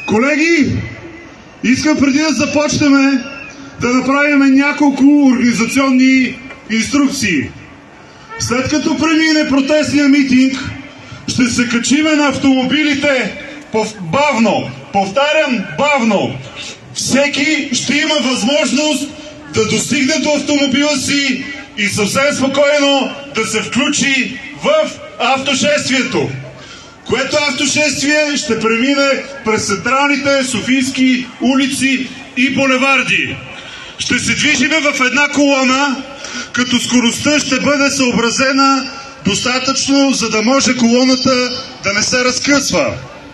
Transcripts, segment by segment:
Колеги, искам преди да започнем да направим няколко организационни инструкции. След като премине протестния митинг, ще се качиме на автомобилите бавно. Повтарям, бавно. Всеки ще има възможност да достигне до автомобила си и съвсем спокойно да се включи в автошествието, което автошествие ще премине през централните софийски улици и булеварди. Ще се движиме в една колона, като скоростта ще бъде съобразена достатъчно, за да може колоната да не се разкъсва.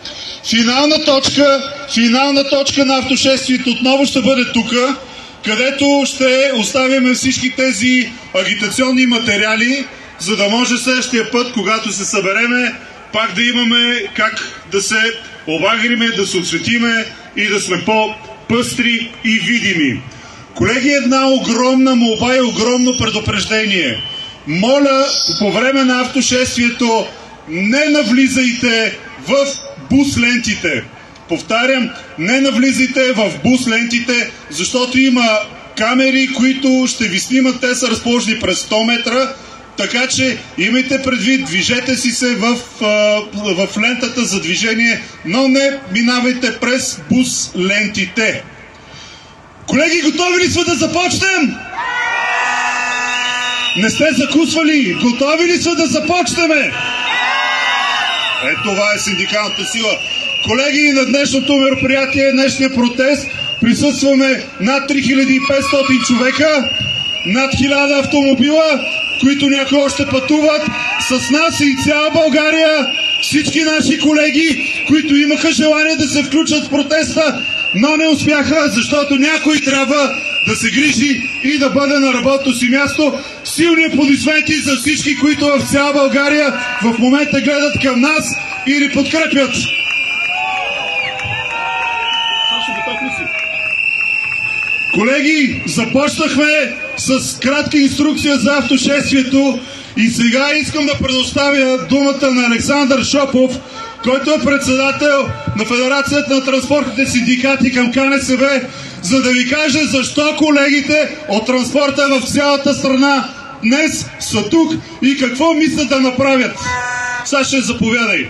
Финална точка на автошествието отново ще бъде тук, където ще оставим всички тези агитационни материали, за да може следващия път, когато се събереме, пак да имаме как да се обагриме, да се осветиме и да сме по-пъстри и видими. Колеги, една огромна молба и огромно предупреждение. Моля, по време на автошествието не навлизайте в бус лентите. Повтарям, не навлизайте в бус лентите, защото има камери, които ще ви снимат. Те са разположени през 100 метра, така че имайте предвид, движете си се в лентата за движение, но не минавайте през бус лентите. Колеги, готови ли сме да започнем? Не сте закусвали? Готови ли сме да започнем? Това е синдикалната сила. Колеги, на днешното мероприятие, днешния протест, присъстваме над 3500 човека, над 1000 автомобила, които някои още пътуват. С нас и цяла България, всички наши колеги, които имаха желание да се включат в протеста, но не успяха, защото някой трябва да се грижи и да бъде на работното си място. Силни аплодисменти за всички, които в цяла България в момента гледат към нас и ни подкрепят. Колеги, започнахме с кратка инструкция за автошествието и сега искам да предоставя думата на Александър Шопов, който е председател на Федерацията на транспортните синдикати към КНСБ, за да ви каже защо колегите от транспорта в цялата страна днес са тук и какво мислят да направят. Саше, заповядай.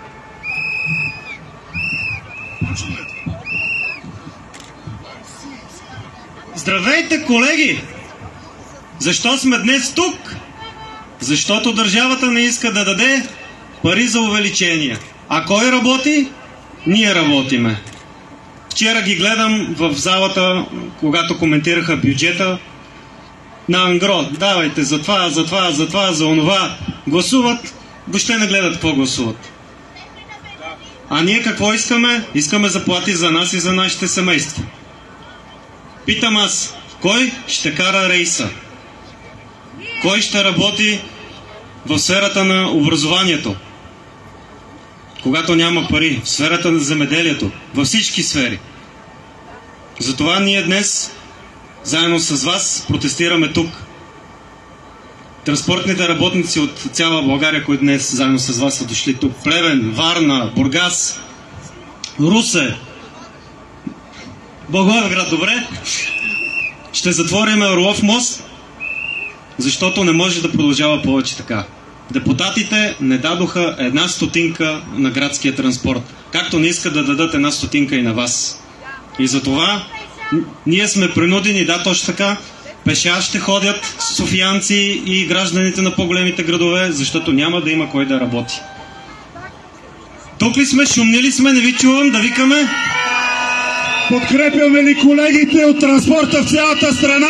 Здравейте, колеги! Защо сме днес тук? Защото държавата не иска да даде пари за увеличение. А кой работи? Ние работиме. Вчера ги гледам в залата, когато коментираха бюджета на ангро. Давайте за това, за онова. Гласуват, въобще не гледат какво гласуват. А ние какво искаме? Искаме заплати за нас и за нашите семейства. Питам аз, кой ще кара рейса? Кой ще работи в сферата на образованието? Когато няма пари, в сферата на земеделието, във всички сфери. Затова ние днес, заедно с вас, протестираме тук. Транспортните работници от цяла България, които днес заедно с вас са дошли тук. Плевен, Варна, Бургас, Русе, Благоевград, добре. Ще затворим Орлов мост, защото не може да продължава повече така. Депутатите не дадоха 1 стотинка на градския транспорт, както не искат да дадат 1 стотинка и на вас. И затова ние сме принудени, да, точно така, пеша ще ходят софиянци и гражданите на по-големите градове, защото няма да има кой да работи. Тук ли сме, шумни ли сме, не ви чувам, да викаме? Подкрепяме ли колегите от транспорта в цялата страна?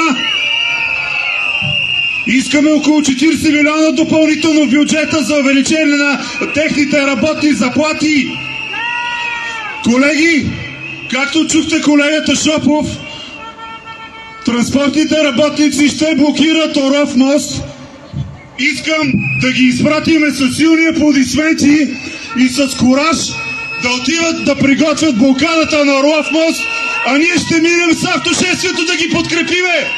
Искаме около 40 милиона допълнително в бюджета за увеличение на техните работни заплати. Колеги, както чухте колегата Шопов, транспортните работници ще блокират Орлов мост. Искам да ги изпратиме с силни аплодисменти и с кураж да отиват да приготвят блокадата на Орлов мост, а ние ще минем с автошествието да ги подкрепиме.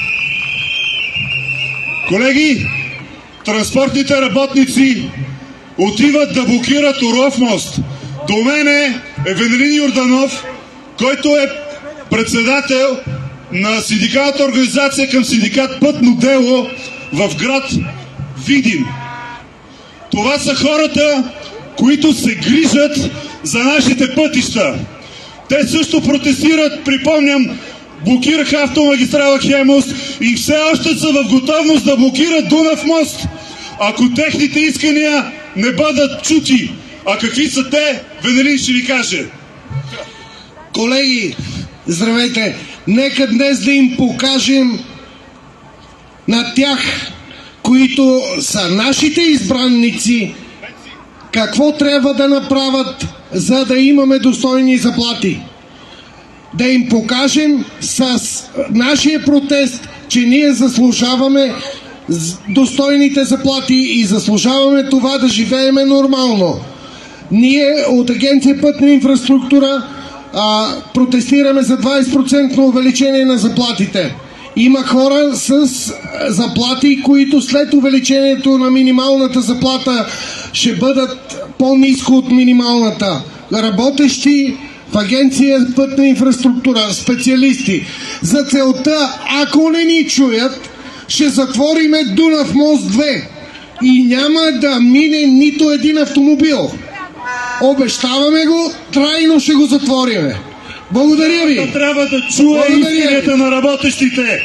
Колеги, транспортните работници отиват да блокират Орлов мост. До мене е Венелин Йорданов, който е председател на синдикалната организация към синдикат Пътно дело в град Видин. Това са хората, които се грижат за нашите пътища. Те също протестират, припомням, блокираха автомагистрала Хемус и все още са в готовност да блокират Дунав мост, ако техните искания не бъдат чути. А какви са те, Венелин ще ви каже. Колеги, здравейте! Нека днес да им покажем на тях, които са нашите избранници, какво трябва да направят, за да имаме достойни заплати. Да им покажем с нашия протест, че ние заслужаваме достойните заплати и заслужаваме това да живееме нормално. Ние от Агенция Пътна инфраструктура протестираме за 20% увеличение на заплатите. Има хора с заплати, които след увеличението на минималната заплата ще бъдат по-ниско от минималната. Работещи в Агенция Пътна инфраструктура, специалисти. За целта, ако не ни чуят, ще затвориме Дунав мост 2 и няма да мине нито един автомобил. Обещаваме го, трайно ще го затвориме. Благодаря ви. Трябва да чуе исканията на работещите.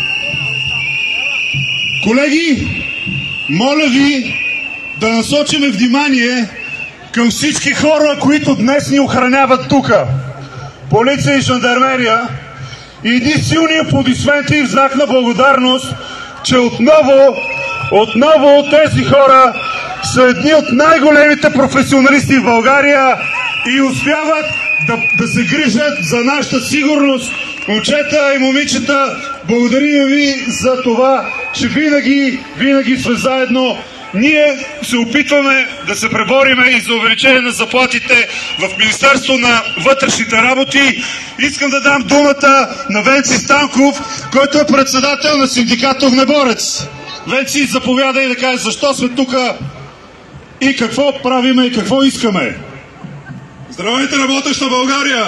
Колеги, моля ви да насочиме внимание към всички хора, които днес ни охраняват тук. Полиция и жандармерия. И едни силни аплодисменти в знак на благодарност, че отново тези хора са едни от най-големите професионалисти в България и успяват да се грижат за нашата сигурност. Момчета и момичета, благодарим ви за това, че винаги сме заедно. Ние се опитваме да се пребориме и за увеличение на заплатите в Министерство на вътрешните работи. Искам да дам думата на Венци Станков, който е председател на синдиката Огнеборец. Венци, заповядай да кажеш защо сме тук и какво правиме и какво искаме. Здравейте, работеща България!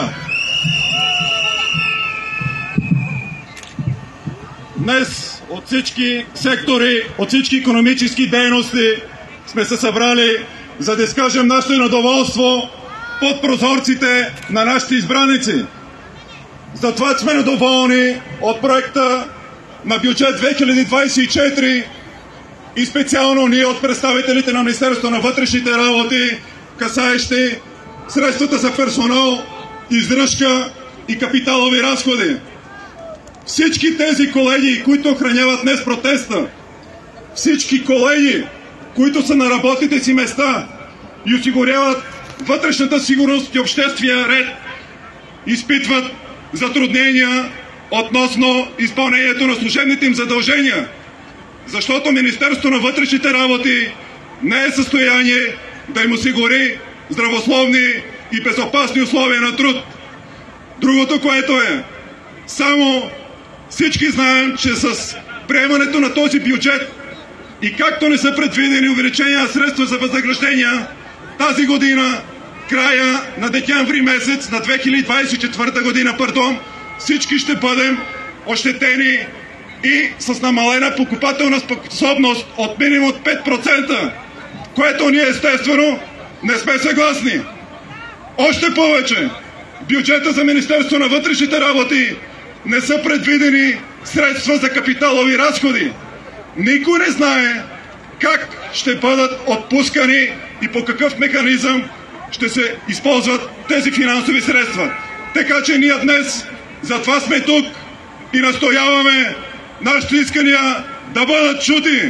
Днес от всички сектори, от всички икономически дейности сме се събрали, за да изкажем нашето недоволство под прозорците на нашите избраници. Затова сме недоволни от проекта на бюджет 2024 и специално ние от представителите на Министерството на вътрешните работи, касаещи средствата за персонал, издръжка и капиталови разходи. Всички тези колеги, които охраняват днес протеста, всички колеги, които са на работните си места и осигуряват вътрешната сигурност и обществения ред, изпитват затруднения относно изпълнението на служебните им задължения, защото Министерството на вътрешните работи не е в състояние да им осигури здравословни и безопасни условия на труд. Другото, което е, само всички знаем, че с приемането на този бюджет и както не са предвидени увеличения на средства за възнаграждения, тази година, края на декември месец на 2024 година, всички ще бъдем ощетени и с намалена покупателна способност от минимум 5%, което ние естествено не сме съгласни. Още повече, бюджета за Министерство на вътрешните работи не са предвидени средства за капиталови разходи. Никой не знае как ще бъдат отпускани и по какъв механизъм ще се използват тези финансови средства. Така че ние днес затова сме тук и настояваме нашите искания да бъдат чути.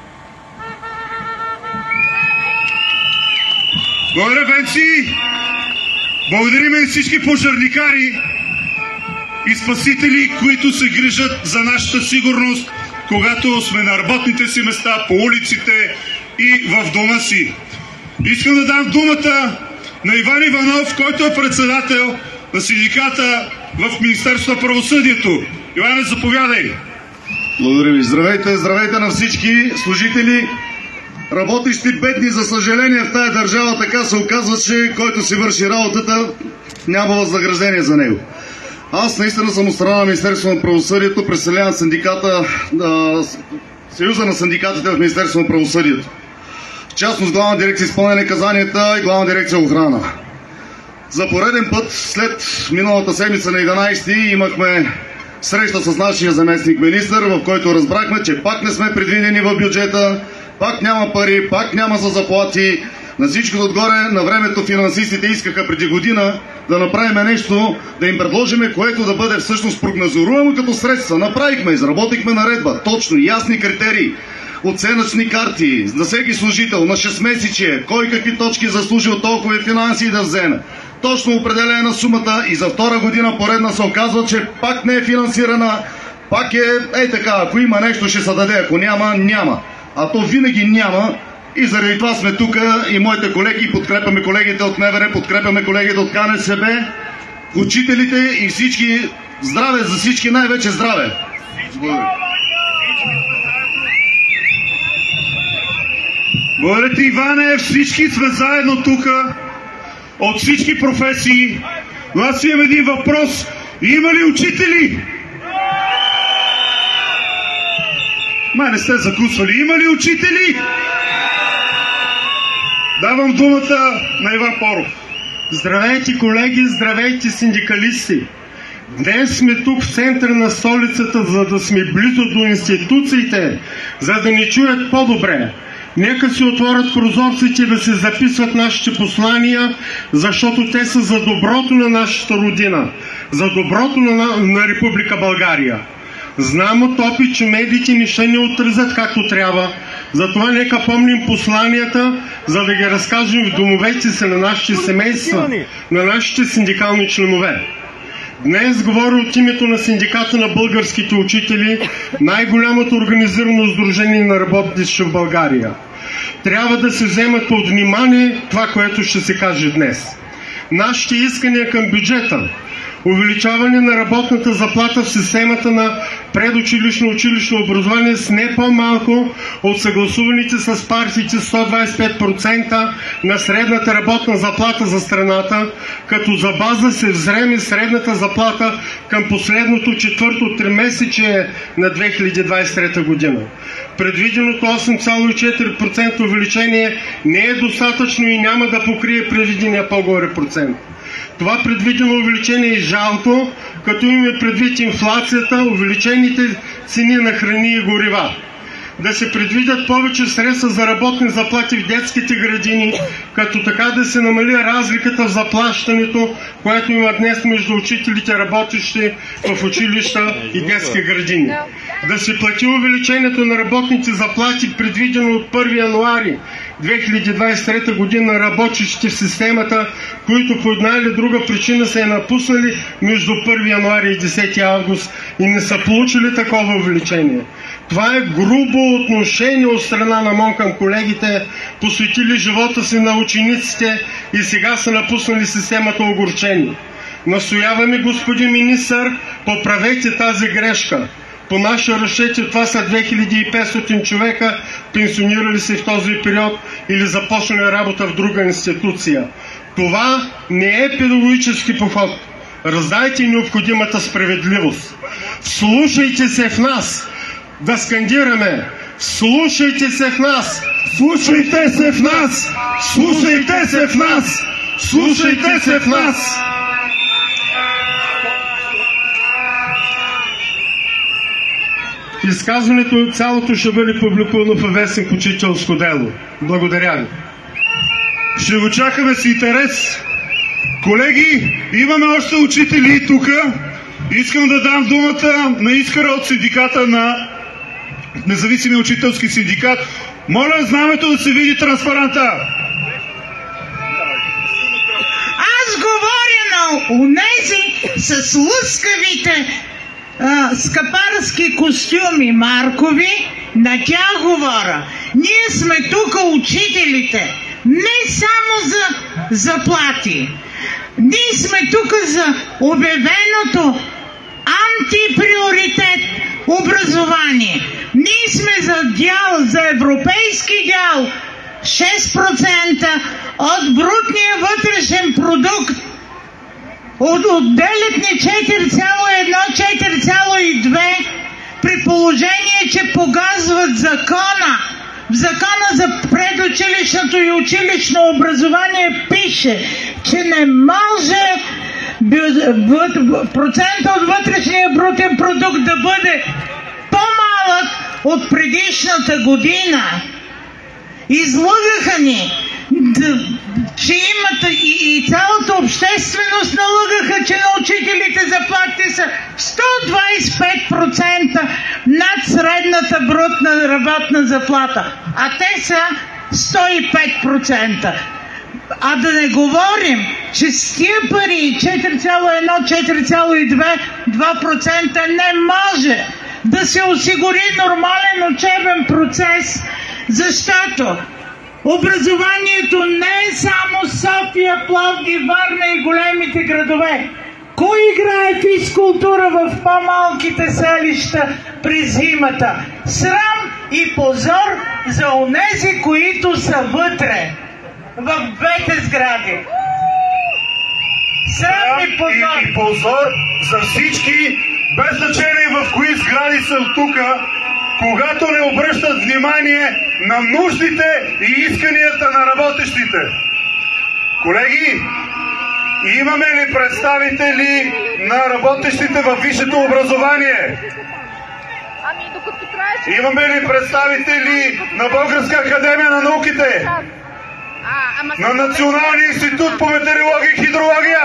Благодаря, Венци! Благодарим и всички пожарникари и спасители, които се грижат за нашата сигурност, когато сме на работните си места, по улиците и в дома си. Искам да дам думата на Иван Иванов, който е председател на синдиката в Министерството на правосъдието. Иване, заповядай! Благодаря ви. Здравейте на всички служители работещи бедни. За съжаление в тая държава така се оказва, че който си върши работата, няма възнаграждение за него. Аз наистина съм от страна на Министерството на правосъдието, представлявам синдиката, Съюза на синдикатите в Министерството на правосъдието. В частност Главна дирекция изпълнение на наказанията и Главна дирекция охрана. За пореден път, след миналата седмица на 11 имахме среща с нашия заместник-министър, в който разбрахме, че пак не сме предвидени в бюджета, пак няма пари, пак няма за заплати. На всичкото отгоре, на времето финансистите искаха преди година да направим нещо, да им предложиме, което да бъде всъщност прогнозируемо като средства. Направихме, изработихме наредба, точно, ясни критерии, оценъчни карти за всеки служител на 6 месече, кой какви точки заслужил толкова финанси да вземе. Точно определена сумата и за втора година поредна се оказва, че пак не е финансирана, пак е така, ако има нещо ще се даде, ако няма, няма. А то винаги няма и заради това сме тук и моите колеги, подкрепяме колегите от МВР, подкрепяме колегите от КНСБ, учителите и всички, здраве за всички, най-вече здраве. Благодаря ти, Иване, всички сме заедно тук, от всички професии, но аз имам един въпрос. Има ли учители? Не сте закусвали. Има ли учители? Давам думата на Иван Поров. Здравейте, колеги, здравейте, синдикалисти! Днес сме тук в центъра на столицата, за да сме близо до институциите, за да ни чуят по-добре. Нека си отворят прозорците да се записват нашите послания, защото те са за доброто на нашата родина, за доброто на Република България. Знам от опит, че медиите не ще ни отразят както трябва, затова нека помним посланията, за да ги разкажем в домовете си на нашите семейства, на нашите синдикални членове. Днес говоря от името на синдиката на българските учители, най-голямото организирано сдружение на работниците в България. Трябва да се вземат под внимание това, което ще се каже днес. Нашите искания към бюджета: увеличаване на работната заплата в системата на предучилищно училищно образование с не по-малко от съгласуваните с партиите 125% на средната работна заплата за страната, като за база се вземе средната заплата към последното четвърто тримесечие на 2023 година. Предвиденото 8,4% увеличение не е достатъчно и няма да покрие предвидения по-горе процент. Това предвидено увеличение е жалко, като имаме предвид инфлацията, увеличените цени на храни и горива. Да се предвидят повече средства за работни заплати в детските градини, като така да се намали разликата в заплащането, което има днес между учителите, работещи в училища и детски градини. Да се плати увеличението на работните заплати, предвидено от 1 януари 2023 година, работещи в системата, които по една или друга причина са напуснали между 1 януари и 10 август и не са получили такова увеличение. Това е грубо отношение от страна на МОН към колегите, посветили живота си на учениците и сега са напуснали системата огорчени. Настояваме, господин министър, поправете тази грешка. По наши разчети това са 2500 човека, пенсионирали се в този период или започнали работа в друга институция. Това не е педагогически подход. Раздайте необходимата справедливост. Вслушайте се в нас. Да скандираме: слушайте се в нас! Слушайте се в нас! Слушайте се в нас! Слушайте се в нас! Изказването цялото ще бъде публикувано във вестник Учителско дело. Благодаря ви. Ще го чакаме с интерес. Колеги, имаме още учители тук. Искам да дам думата на Искра от синдиката на Независимия учителски синдикат. Моля знамето да се види транспаранта. Аз говоря на унези с лъскавите скъпарски костюми маркови, на тях говоря. Ние сме тук учителите, не само за заплати. Ние сме тук за обявеното антиприоритет образование. Ние сме за дял, за европейски дял 6% от брутния вътрешен продукт. Отделят ни 4,1-4,2 при положение, че погазват закона. В закона за предучилищното и училищно образование пише, че не може процента от вътрешния брутен продукт да бъде по-малък от предишната година. Излъгаха ни, че имат и цялата общественост налъгаха, че на учителите заплати са 125% над средната брутна работна заплата, а те са 105%. А да не говорим, че с тия пари 4,1-4,2% не може да се осигури нормален учебен процес, защото образованието не е само София, Пловдив, Варна и големите градове. Кой играе физкултура в по-малките селища през зимата? Срам и позор за онези, които са вътре, в двете сгради. Срам и позор. И позор за всички, без значение в кои сгради са тук, когато не обръщат внимание на нуждите и исканията на работещите. Колеги, имаме ли представители на работещите във висшето образование? Имаме ли представители на Българска академия на науките? На Националния институт по метеорология и хидрология?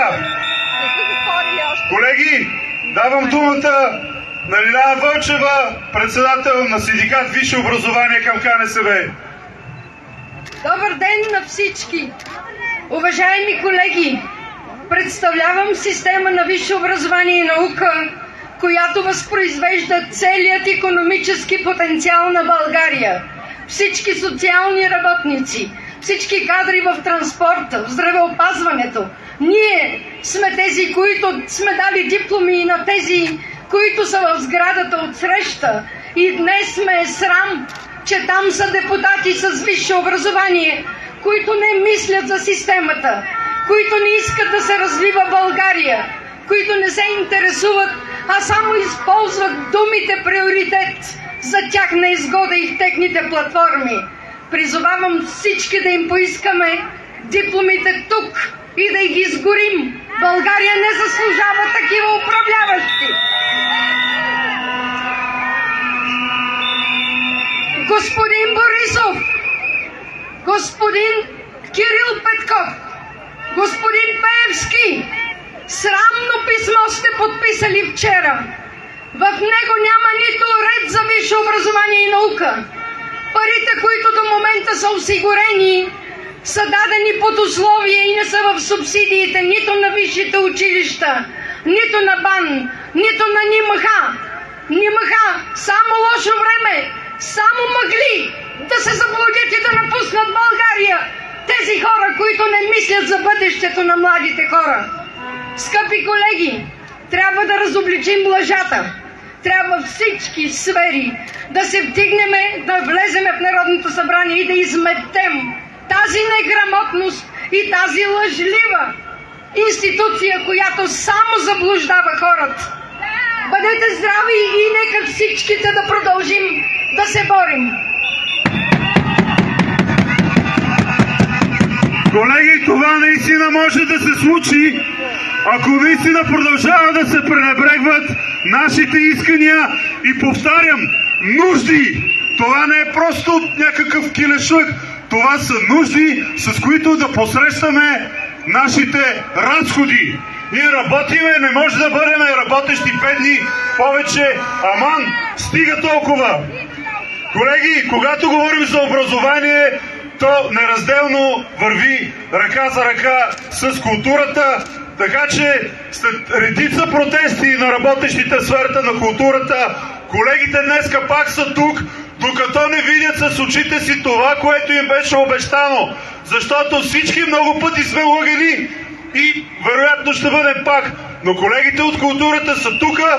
Колеги, давам думата на Лиляна Вълчева, председател на синдикат Висше образование към КНСБ. Добър ден на всички! Уважаеми колеги, представлявам система на висше образование и наука, която възпроизвежда целият икономически потенциал на България. Всички социални работници, всички кадри в транспорта, в здравеопазването. Ние сме тези, които сме дали дипломи на тези, които са в сградата от среща. И днес сме срам, че там са депутати с висше образование, които не мислят за системата, които не искат да се развива България, които не се интересуват, а само използват думите приоритет за тяхна изгода и в техните платформи. Призовавам всички да им поискаме дипломите тук и да ги изгорим. България не заслужава такива управляващи. Господин Борисов, господин Кирил Петков, господин Пеевски, срамно писмо сте подписали вчера. В него няма нито ред за висше образование и наука. Парите, които до момента са осигурени, са дадени под условие и не са в субсидиите нито на висшите училища, нито на БАН, нито на НИМХ. НИМХ, само лошо време, само мъгли да се заблудят и да напуснат България. Тези хора, които не мислят за бъдещето на младите хора. Скъпи колеги, трябва да разобличим лъжата. Трябва всички сфери да се вдигнеме, да влеземе в Народното събрание и да изметем тази неграмотност и тази лъжлива институция, която само заблуждава хората. Бъдете здрави и нека всичките да продължим да се борим. Колеги, това наистина може да се случи, ако наистина продължава да се пренебрегват нашите искания и, повтарям, нужди. Това не е просто някакъв килешък. Това са нужди, с които да посрещаме нашите разходи. Ние работиме, не може да бъдем работещи бедни повече. Аман, стига толкова. Колеги, когато говорим за образование, то неразделно върви ръка за ръка с културата, така че след редица протести на работещите в сферата на културата, колегите днеска пак са тук, докато не видят с очите си това, което им беше обещано. Защото всички много пъти сме лъгани и вероятно ще бъдем пак. Но колегите от културата са тук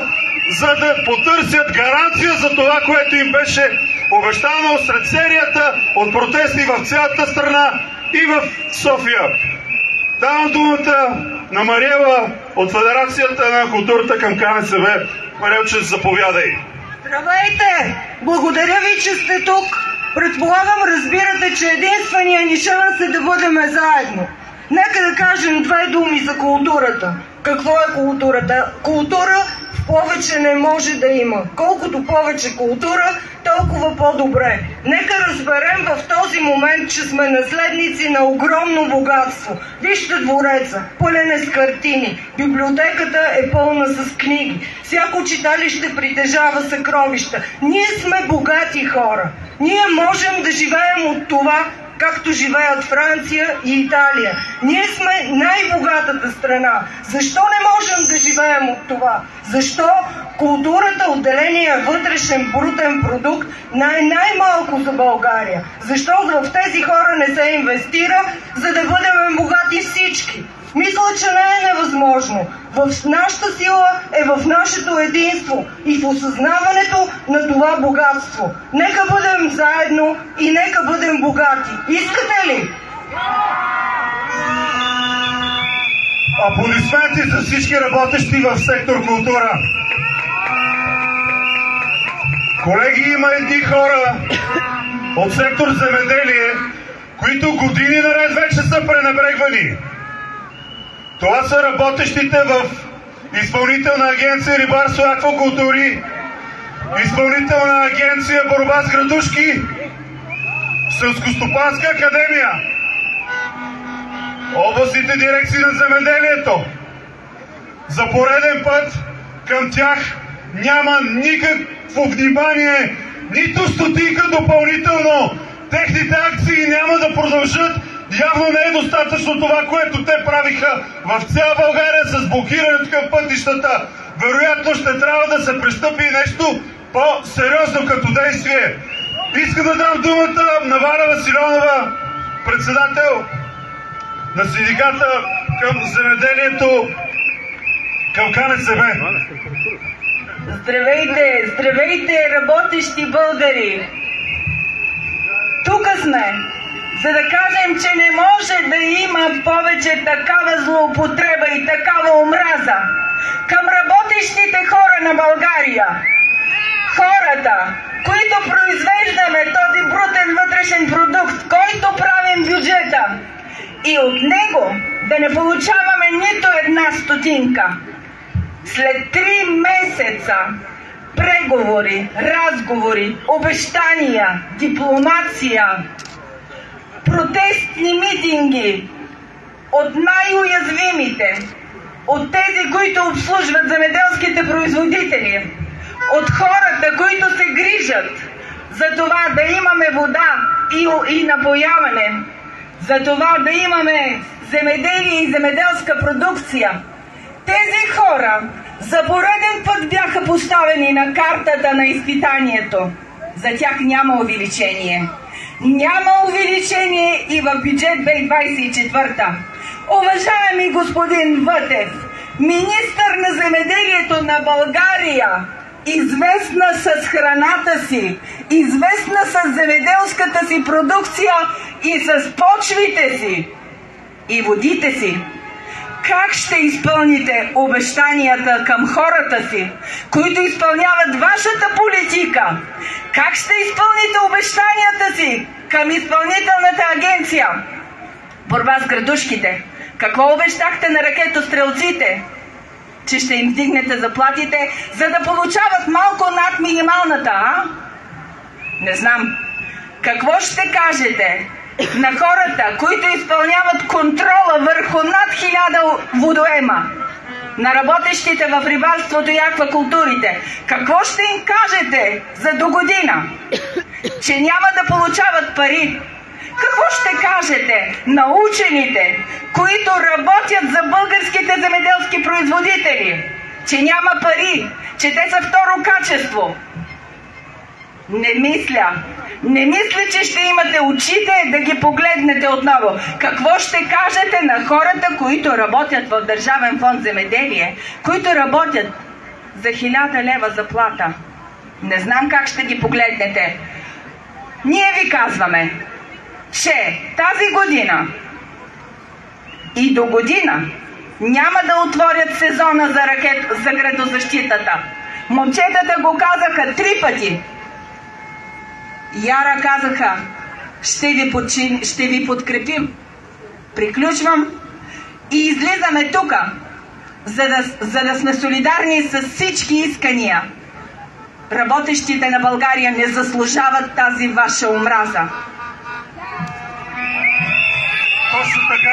за да потърсят гаранция за това, което им беше обещано сред серията от протести в цялата страна и в София. Давам думата на Мариела от Федерацията на културата към КНСБ. Мариелче, заповядай. Здравейте! Благодаря ви, че сте тук. Предполагам, разбирате, че единственият ни шанс е да бъдем заедно. Нека да кажем две думи за културата. Какво е културата? Култура повече не може да има. Колкото повече култура, толкова по-добре. Нека разберем в този момент, че сме наследници на огромно богатство. Вижте двореца, пълен е с картини. Библиотеката е пълна с книги. Всяко читалище притежава съкровища. Ние сме богати хора. Ние можем да живеем от това, както живеят Франция и Италия. Ние сме най-богатата страна. Защо не можем да живеем от това? Защо културата, отделения вътрешен брутен продукт, най-малко за България? Защо в тези хора не се инвестира, за да бъдем богати всички? Мисля, че не е невъзможно. В нашата сила е в нашето единство и в осъзнаването на това богатство. Нека бъдем заедно и нека бъдем богати. Искате ли? Аплодисменти за всички работещи в сектор култура. Колеги, има едни хора от сектор земеделие, които години наред вече са пренебрегвани. Това са работещите в Изпълнителна агенция рибарство и аквакултури, Изпълнителна агенция борба с градушки, Селскостопанска академия, областните дирекции на земеделието. За пореден път към тях няма никакво внимание, нито стотинка допълнително. Техните акции няма да продължат. Явно не е достатъчно това, което те правиха в цяла България с блокирането към пътищата. Вероятно ще трябва да се пристъпи нещо по-сериозно като действие. Искам да дам думата на Валя Василонова, председател на синдиката към земеделието към КНСБ. Здравейте, здравейте, работещи българи! Тук сме, за да кажем, че не може да има повече такава злоупотреба и такава омраза към работещите хора на България. Хората, които произвеждаме този брутен вътрешен продукт, който правим бюджета, и от него да не получаваме нито една стотинка. След 3 месеца преговори, разговори, обещания, дипломация, протестни митинги от най-уязвимите, от тези, които обслужват земеделските производители, от хората, които се грижат за това да имаме вода и напояване, за това да имаме земеделие и земеделска продукция. Тези хора за пореден път бяха поставени на картата на изпитанието. За тях няма увеличение. Няма увеличение и в бюджет 2024. Уважаеми господин Вътев, министър на земеделието на България, известна с храната си, известна с земеделската си продукция и с почвите си и водите си. Как ще изпълните обещанията към хората си, които изпълняват вашата политика? Как ще изпълните обещанията си към изпълнителната агенция? Борба с градушките. Какво обещахте на ракетострелците? Че ще им вдигнете заплатите, за да получават малко над минималната, а? Не знам. Какво ще кажете на хората, които изпълняват контрола върху над 1000 водоема, на работещите в рибарството и аквакултурите? Какво ще им кажете за до година? Че няма да получават пари. Какво ще кажете на учените, които работят за българските земеделски производители? Че няма пари, че те са второ качество. Не мисля, че ще имате очите да ги погледнете отново. Какво ще кажете на хората, които работят в Държавен фонд земеделие, които работят за 1000 лева заплата. Не знам как ще ги погледнете. Ние ви казваме, че тази година и до година няма да отворят сезона за градозащитата. Момчетата го казаха 3 пъти. Яра казаха, ще ви подкрепим. Приключвам и излизаме тука, за да сме солидарни с всички искания. Работещите на България не заслужават тази ваша омраза. Точно така.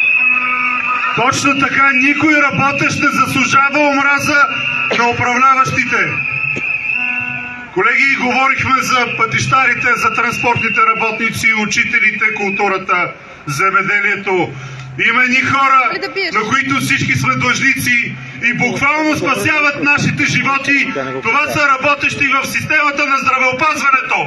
Точно така, никой работещ не заслужава омраза на управляващите. Колеги, говорихме за пътищарите, за транспортните работници, учителите, културата, земеделието. Има едни хора, на които всички сме длъжници и буквално спасяват нашите животи. Това са работещи в системата на здравеопазването.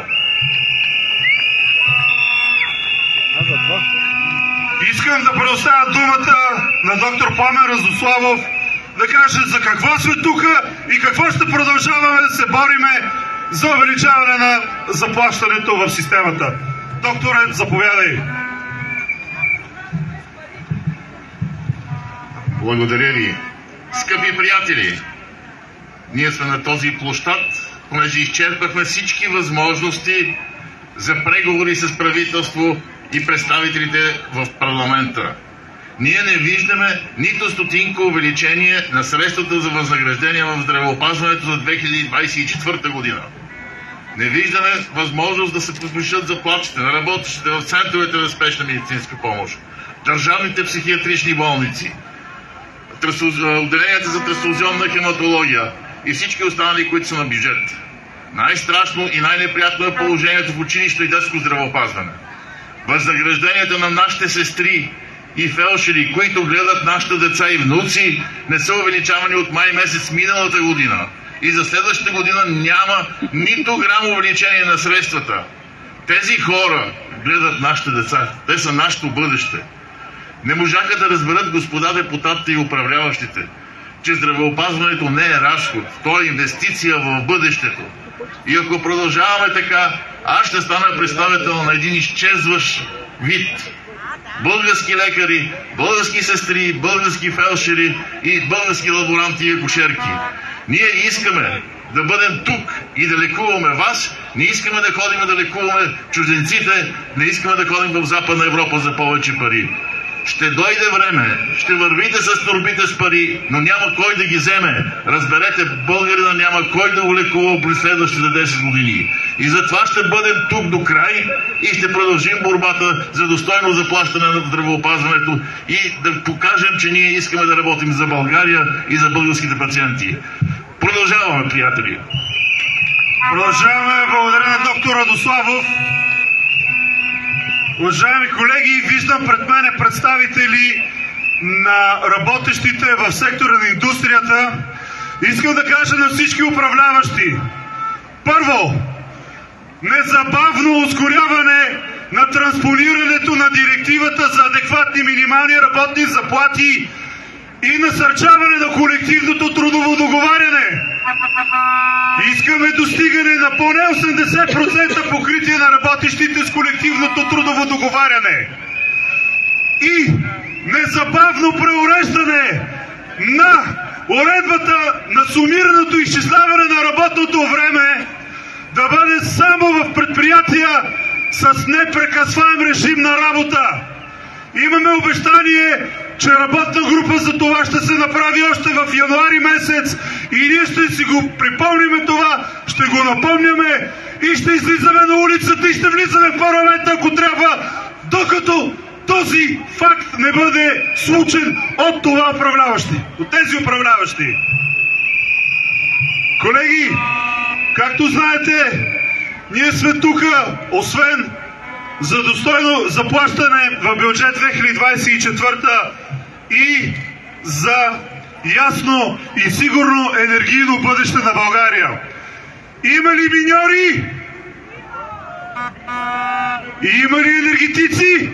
Искам да предоставя думата на доктор Пламен Радославов да каже за какво сме тук и какво ще продължаваме да се бориме за увеличаване на заплащането в системата. Докторе, заповядай. Благодаря ви. Скъпи приятели, ние сме на този площад, понеже изчерпахме всички възможности за преговори с правителство и представителите в парламента. Ние не виждаме нито стотинко увеличение на средствата за възнаграждение в здравеопазването за 2024 година. Не виждаме възможност да се повишат заплатите на работещите в центровете за спешна медицинска помощ, държавните психиатрични болници, отделенията за трансфузионна хематология и всички останали, които са на бюджет. Най-страшно и най-неприятно е положението в училище и детско здравеопазване. Възнагражденията на нашите сестри и фелшери, които гледат нашите деца и внуци, не са увеличавани от май месец миналата година. И за следващата година няма нито грам увеличение на средствата. Тези хора гледат нашите деца. Те са нашето бъдеще. Не можаха да разберат господа депутатите и управляващите, че здравеопазването не е разход, то е инвестиция в бъдещето. И ако продължаваме така, аз ще стана представител на един изчезващ вид. Български лекари, български сестри, български фелшери и български лаборанти и акушерки. Ние искаме да бъдем тук и да лекуваме вас, не искаме да ходим да лекуваме чужденците, не искаме да ходим в Западна Европа за повече пари. Ще дойде време, ще вървите с торбите с пари, но няма кой да ги вземе. Разберете, българина няма кой да го лекува през следващите 10 години. И затова ще бъдем тук до край и ще продължим борбата за достойно заплащане на здравеопазването и да покажем, че ние искаме да работим за България и за българските пациенти. Продължаваме, приятели. Продължаваме. Благодаря на доктор Радославов. Уважаеми колеги, виждам пред мене представители на работещите в сектора на индустрията. Искам да кажа на всички управляващи. Първо, незабавно ускоряване на транспонирането на директивата за адекватни минимални работни заплати и насърчаване на колективното трудово договаряне. Искаме достигане на поне 80% покритие на работещите с колективното трудово договаряне. И незабавно преуреждане на уредбата на сумираното изчисляване на работното време да бъде само в предприятия с непрекъсваем режим на работа. Имаме обещание, че работна група за това ще се направи още в януари месец и ние ще си го припомниме това, ще го напомняме и ще излизаме на улицата и ще влизаме в парламента, ако трябва, докато този факт не бъде случен от това управляващи, от тези управляващи. Колеги, както знаете, ние сме тук, освен за достойно заплащане в бюджет 2024 и за ясно и сигурно енергийно бъдеще на България. Има ли миньори? Има ли енергетици?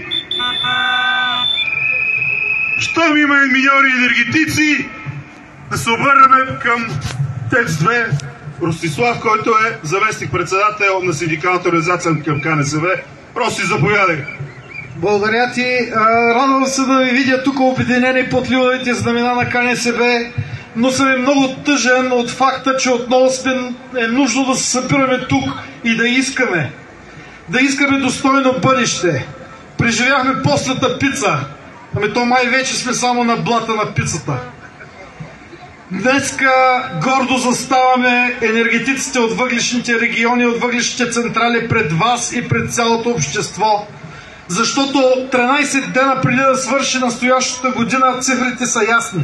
Щом има миньори и енергетици, да се обърнем към Текст 2. Ростислав, който е заместник-председател на синдикалната организация към КНСБ. Просто заповядай. Благодаря ти. Радвам се да ви видя тук обединени под лиловите знамена на КНСБ, но съм много тъжен от факта, че отново е нужно да се събираме тук и да искаме. Да искаме достойно бъдеще. Преживяхме постната пица. Ами то май вече сме само на блата на пицата. Днеска гордо заставаме енергетиците от въглищните региони, от въглищните централи пред вас и пред цялото общество. Защото 13 дена преди да свърши настоящата година цифрите са ясни.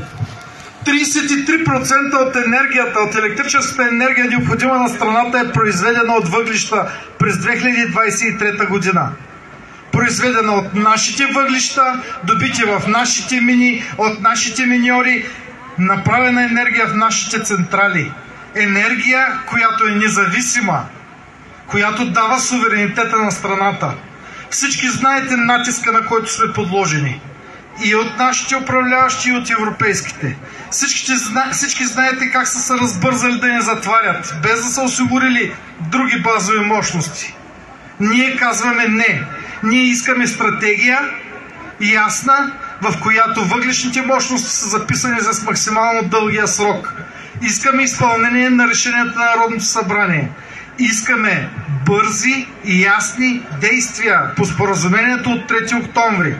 33% от енергията, от електрическата енергия, необходима на страната, е произведена от въглища през 2023 година. Произведена от нашите въглища, добити в нашите мини, от нашите миньори, направена енергия в нашите централи. Енергия, която е независима, която дава суверенитета на страната. Всички знаете натиска, на който сме подложени. И от нашите управляващи, и от европейските. Всички знаете как са се разбързали да ни затварят, без да са осигурили други базови мощности. Ние казваме не. Ние искаме стратегия ясна, в която въглищните мощности са записани с максимално дългия срок. Искаме изпълнение на решенията на Народното събрание. Искаме бързи и ясни действия по споразумението от 3 октомври.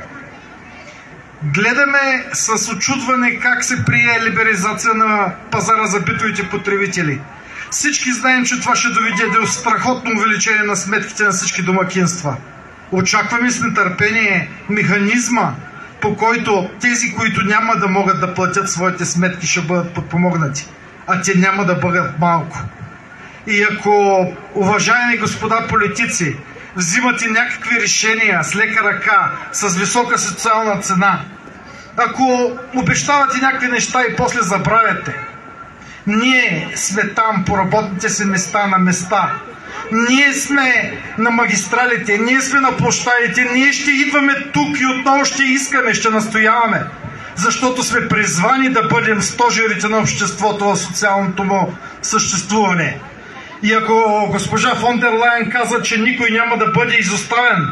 Гледаме с очудване как се прие либерализация на пазара за битовите потребители. Всички знаем, че това ще доведе до страхотно увеличение на сметките на всички домакинства. Очакваме с нетърпение механизма, по който тези, които няма да могат да платят своите сметки, ще бъдат подпомогнати. А те няма да бъдат малко. И ако, уважаеми господа политици, взимате някакви решения с лека ръка, с висока социална цена, ако обещавате някакви неща и после забравяте, ние сме там по работните си места на места. Ние сме на магистралите, ние сме на площадите, ние ще идваме тук и отново ще искаме, ще настояваме. Защото сме призвани да бъдем стожерите на обществото в социалното му съществуване. И ако госпожа фон дер Лайен каза, че никой няма да бъде изоставен,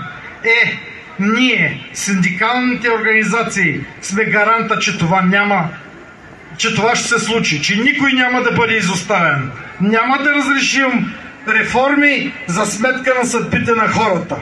ние, синдикалните организации, сме гаранта, че това ще се случи, че никой няма да бъде изоставен. Няма да разрешим реформи за сметка на съдбите на хората.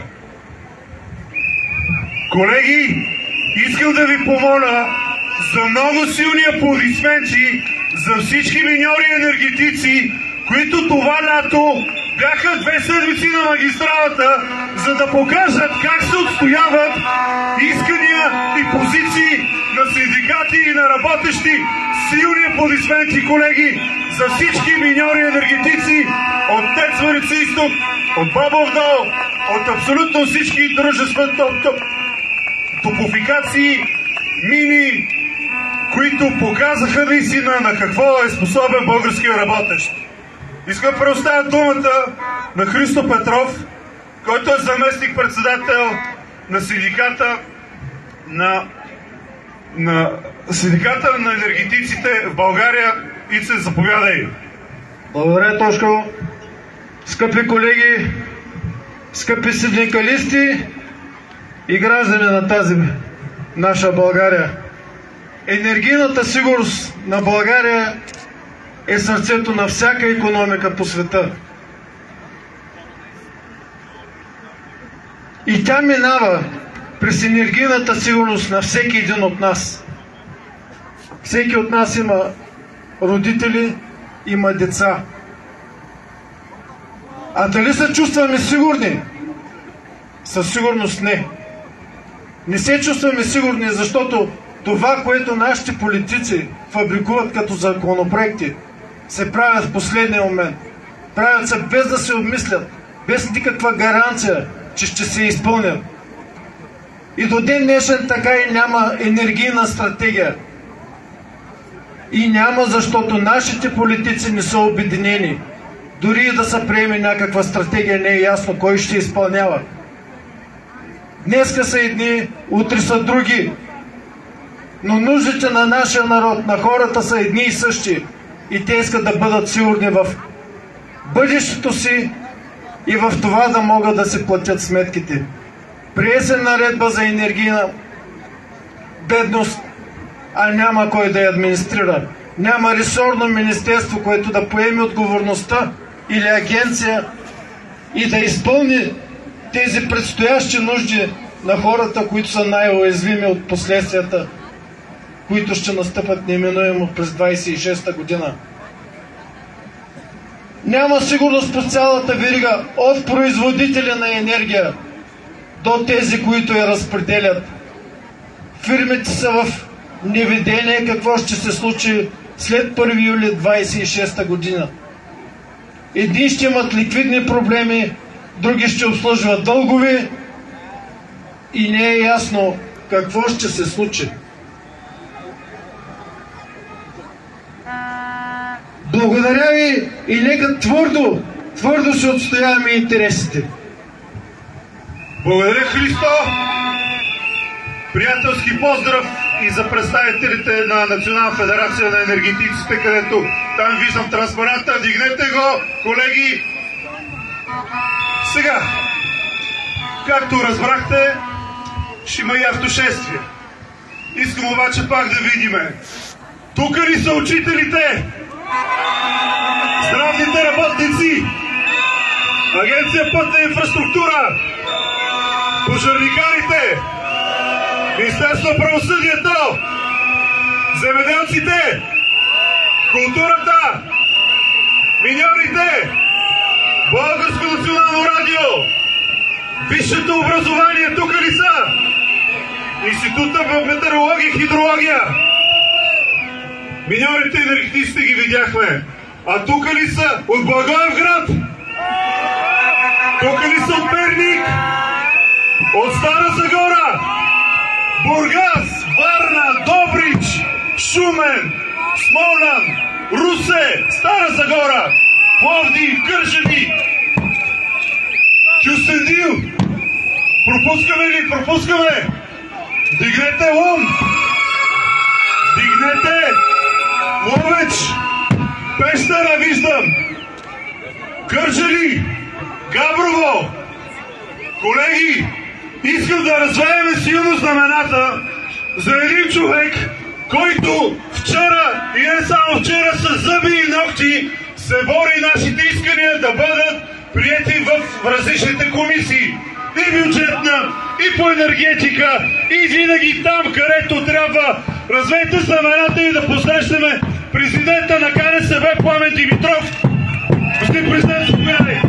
Колеги, искам да ви помоля за много силни аплодисменти за всички миньори и енергетици, които това лято бяха 2 седмици на магистралата, за да покажат как се отстояват искания и позиции на синдикати и на работещи. Силни аплодисменти, колеги, за всички миньори и енергетици от ТЕЦ Марица изток, от Бобов дол, от абсолютно всички дружества, топофикации, мини, които показаха наистина на какво е способен българския работещ. Искам да предоставя думата на Христо Петров, който е заместник-председател на синдиката на енергетиците в България. И се заповядай. Благодаря, Тошко. Скъпи колеги, скъпи синдикалисти и граждани на тази наша България. Енергийната сигурност на България е сърцето на всяка икономика по света. И тя минава през енергийната сигурност на всеки един от нас. Всеки от нас има родители, има деца. А дали се чувстваме сигурни? Със сигурност не. Не се чувстваме сигурни, защото това, което нашите политици фабрикуват като законопроекти, се правят в последния момент. Правят се без да се обмислят, без никаква гаранция, че ще се изпълнят. И до ден днешен така и няма енергийна стратегия. И няма, защото нашите политици не са обединени. Дори и да се приеме някаква стратегия, не е ясно кой ще изпълнява. Днеска са едни, утре са други. Но нуждите на нашия народ, на хората са едни и същи. и те искат да бъдат сигурни в бъдещето си и в това да могат да си платят сметките. Прие се наредба за енергийна бедност, а няма кой да я администрира. Няма ресорно министерство, което да поеме отговорността или агенция и да изпълни тези предстоящи нужди на хората, които са най-уязвими от последствията, които ще настъпят неминуемо през 26-та година. Няма сигурност по цялата верига от производителя на енергия до тези, които я разпределят. Фирмите са в неведение какво ще се случи след 1 юли 26-та година. Едни ще имат ликвидни проблеми, други ще обслужват дългове и не е ясно какво ще се случи. Благодаря ви и нека твърдо ще отстояваме интересите. Благодаря, Христо! Приятелски поздрав и за представителите на Национална федерация на енергетиците, където там виждам транспаранта. Дигнете го, колеги! Сега, както разбрахте, ще има и автошествие. Искам обаче пак да видиме. Тук ли са учителите? Здравните работници? Агенция пътна инфраструктура? Пожарникарите? Министерство на правосъдието? Земеделците? Културата? Миньорите? Българско национално радио? Висшето образование тук ли са? Института по метеорология и хидрология? Миньорите и енергетиците ги видяхме. А тук ли са от Благоевград? Тук ли са от Перник? От Стара Загора? Бургас, Варна, Добрич, Шумен, Смолян, Русе, Стара Загора, Пловдив, Кърджали, Кюстендил. Пропускаме ли? Пропускаме! Дигнете Лом! Дигнете Ловеч! Пещера виждам! Кърджали! Габрово! Колеги, искам да развеяме силно знамената за един човек, който вчера и не само вчера с зъби и ногти се бори нашите искания да бъдат приети в различните комисии. И бюджетна, и по енергетика, и винаги там, където трябва. Развейте знамената и да посрещаме президента на КНСБ Пламен Димитров. Господин президент, заповядай.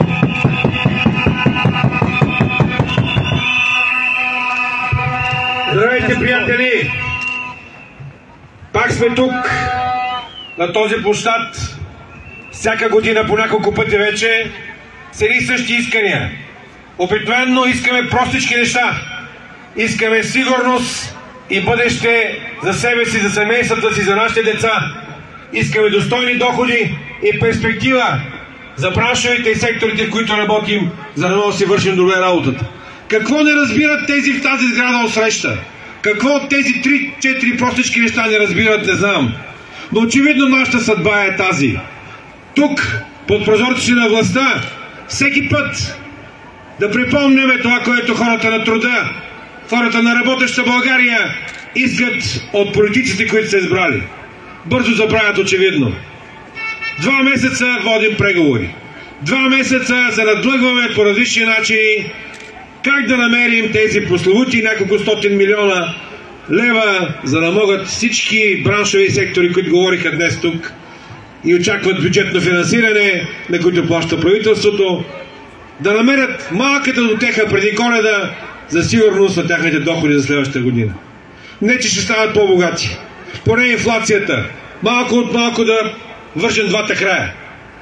Здравейте, приятели! Пак сме тук, на този площад, всяка година по няколко пъти вече, с едни същи искания. Обикновено искаме простички неща. Искаме сигурност и бъдеще за себе си, за семействата си, за нашите деца. Искаме достойни доходи и перспектива за браншовите и секторите, в които работим, за да можем да си вършим добре работата. Какво не разбират тези в тази сграда отсреща? Какво от тези 3-4 простички неща не разбират, не знам. Но очевидно нашата съдба е тази. Тук, под прозорците на властта, всеки път да припомняме това, което хората на труда, хората на работеща България искат от политиците, които са избрали. Бързо забравят очевидно. 2 месеца водим преговори. 2 месеца се надлъгваме по различни начини как да намерим тези прословути няколко стотин милиона лева, за да могат всички браншови сектори, които говориха днес тук и очакват бюджетно финансиране, на които плаща правителството, да намерят малката дотеха преди Коледа за сигурност на тяхните доходи за следващата година. Не, че ще стават по-богати. Поне инфлацията. Малко от малко да вържем двата края.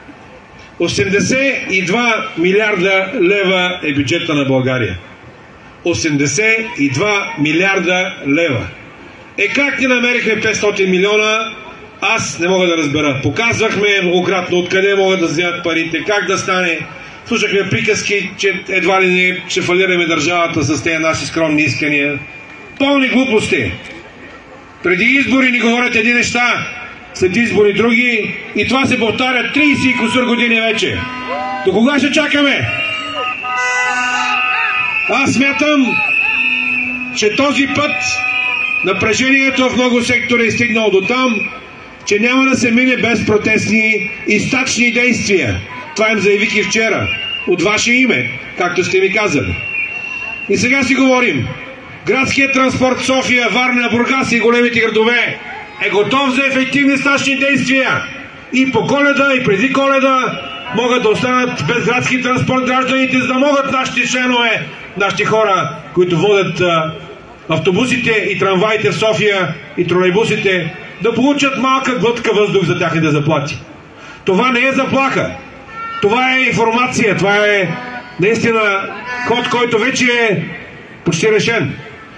82 милиарда лева е бюджета на България. 82 милиарда лева. Как не намерихме 500 милиона, аз не мога да разбера. Показвахме многократно откъде могат да вземат парите, как да стане. Слушахме приказки, че едва ли не ще фалираме държавата с тези наши скромни искания. Пълни глупости. Преди избори ни говорят едни неща, след избори други и това се повтаря 30 и кусур години вече. До кога ще чакаме? Аз смятам, че този път напрежението в много сектори е стигнало до там, че няма да се мине без протестни и стачни действия. Това им заявих и вчера. От ваше име, както сте ми казали. И сега си говорим. Градският транспорт София, Варна, Бургас и големите градове е готов за ефективни стачни действия. И по Коледа, и преди Коледа могат да останат без градски транспорт гражданите, за да могат нашите членове, нашите хора, които водят автобусите и трамваите в София и тролейбусите, да получат малка глътка въздух за тяхните заплати. Това не е заплаха. Това е информация. Това е наистина ход, който вече е почти решен.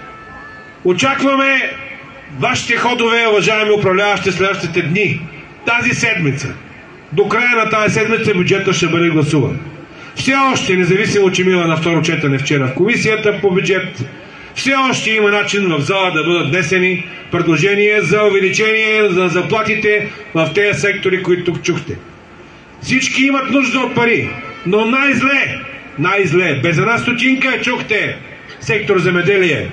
Очакваме вашите ходове, уважаеми управляващи, следващите дни. Тази седмица. До края на тази седмица бюджетът ще бъде гласуван. Все още, независимо, че мина на второ четене вчера в комисията по бюджет, все още има начин в зала да бъдат внесени предложения за увеличение на заплатите в тези сектори, които тук чухте. Всички имат нужда от пари, но най-зле, без една стотинка чухте сектор земеделие.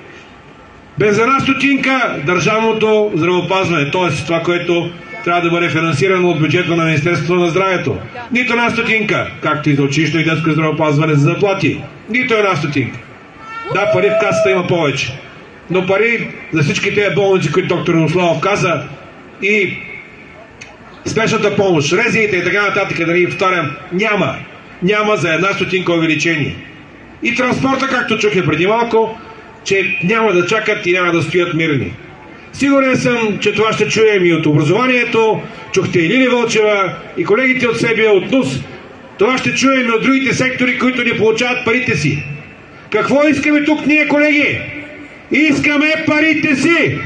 Без една стотинка държавното здравеопазване, т.е. това, което трябва да бъде финансирано от бюджета на Министерството на здравето. Нито една стотинка, както и за училищно и детско здравеопазване за заплати. Нито една стотинка. Да, пари в касата има повече. Но пари за всички тези болници, които доктор Мирославов каза, и спешната помощ, резиите и така нататък, да не ги повтарям, няма за една стотинка увеличение. И транспорта, както чухме преди малко, че няма да чакат и няма да стоят мирни. Сигурен съм, че това ще чуем и от образованието, чухте и Лили Вълчева, и колегите от Себия, от НУС. Това ще чуем и от другите сектори, които не получават парите си. Какво искаме тук ние, колеги? Искаме парите си!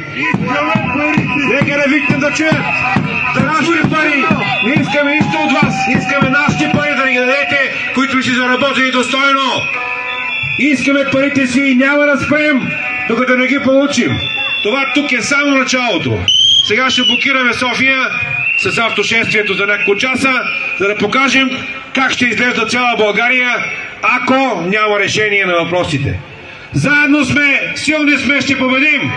Нека да викнем да чуят! За нашите пари! Не искаме нищо от вас! Искаме нашите пари да ни ги дадете, които си заработили достойно! Искаме парите си и няма да спрем, докато не ги получим. Това тук е само началото. Сега ще блокираме София с автошествието за няколко часа, за да покажем как ще изглежда цяла България, ако няма решение на въпросите. Заедно сме, силни сме, ще победим!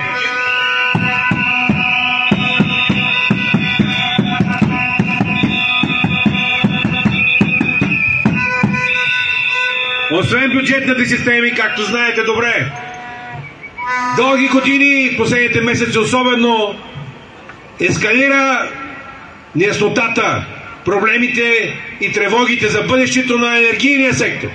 Освен бюджетните системи, както знаете добре, дълги години, последните месеци особено, ескалира неяснотата, проблемите и тревогите за бъдещето на енергийния сектор.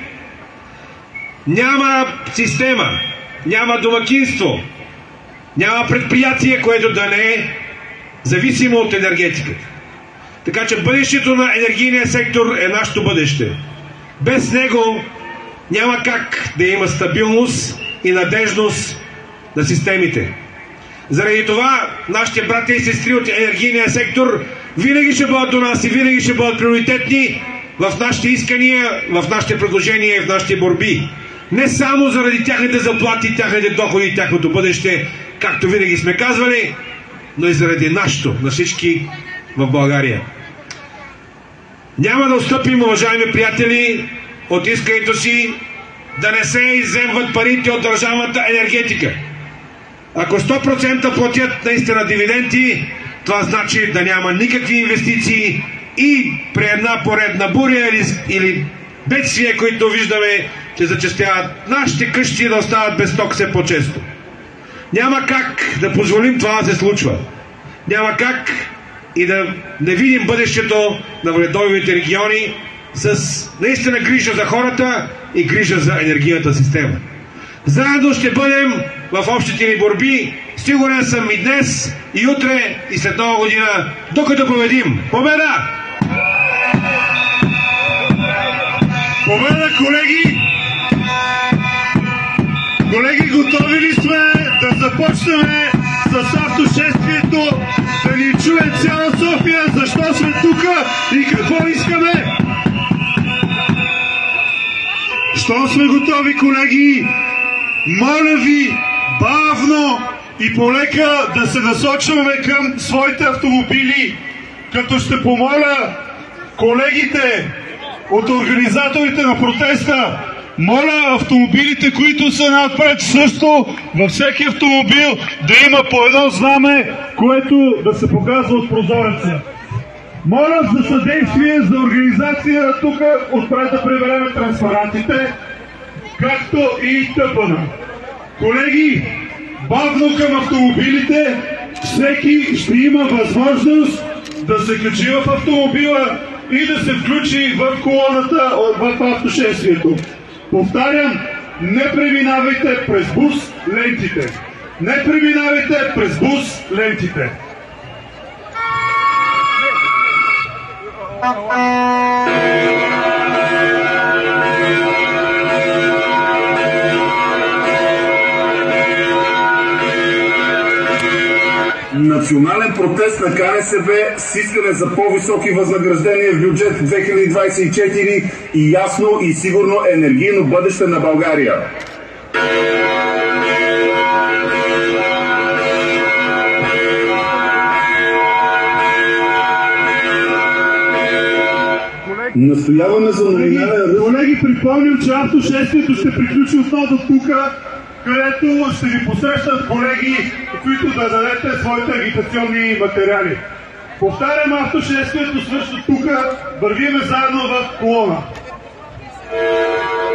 Няма система, няма домакинство, няма предприятие, което да не е зависимо от енергетиката. Така че бъдещето на енергийния сектор е нашето бъдеще. Без него няма как да има стабилност и надежност на системите. Заради това нашите братя и сестри от енергийния сектор винаги ще бъдат до нас и винаги ще бъдат приоритетни в нашите искания, в нашите предложения и в нашите борби. Не само заради тяхните заплати, тяхните доходи и тяхното бъдеще, както винаги сме казвали, но и заради нашето, на всички в България. Няма да отстъпим, уважаеми приятели, от искането си да не се изземват парите от държавната енергетика. Ако 100% платят наистина дивиденти, това значи да няма никакви инвестиции и при една поредна буря или бедствия, които виждаме, че зачестяват, нашите къщи да остават без ток все по-често. Няма как да позволим това да се случва. Няма как и да не видим бъдещето на въгледобивните региони с наистина грижа за хората и грижа за енергийната система. Заедно ще бъдем в общите ни борби, сигурен съм и днес, и утре, и след нова година, докато победим. Победа! Победа, колеги! Колеги, готови ли сме да започнем с автошествието, да ни чуе цяла София, защо сме тук и какво искаме? Що сме готови, колеги? Моля ви, бавно, и полека да се насочваме към своите автомобили, като ще помоля колегите от организаторите на протеста, моля автомобилите, които са напред, също във всеки автомобил да има по едно знаме, което да се показва от прозореца. Моля за съдействие за организация тук отпред да приберем транспарантите, както и тъпана. Колеги, бавно към автомобилите, всеки ще има възможност да се качи в автомобила и да се включи в колоната в автошествието. Повтарям, не преминавайте през бус лентите. Не преминавайте през бус лентите. Национален протест на КНСБ с искане за по-високи възнаграждения в бюджет 2024 и ясно и сигурно енергийно бъдеще на България. Настояваме за номинален ръст. Колеги, припомням, че автошествието ще приключи отново тук, където ще ви посрещат колеги, които да дадете своите агитационни материали. Повтарям, автошествието свършва тук, вървиме заедно в колона.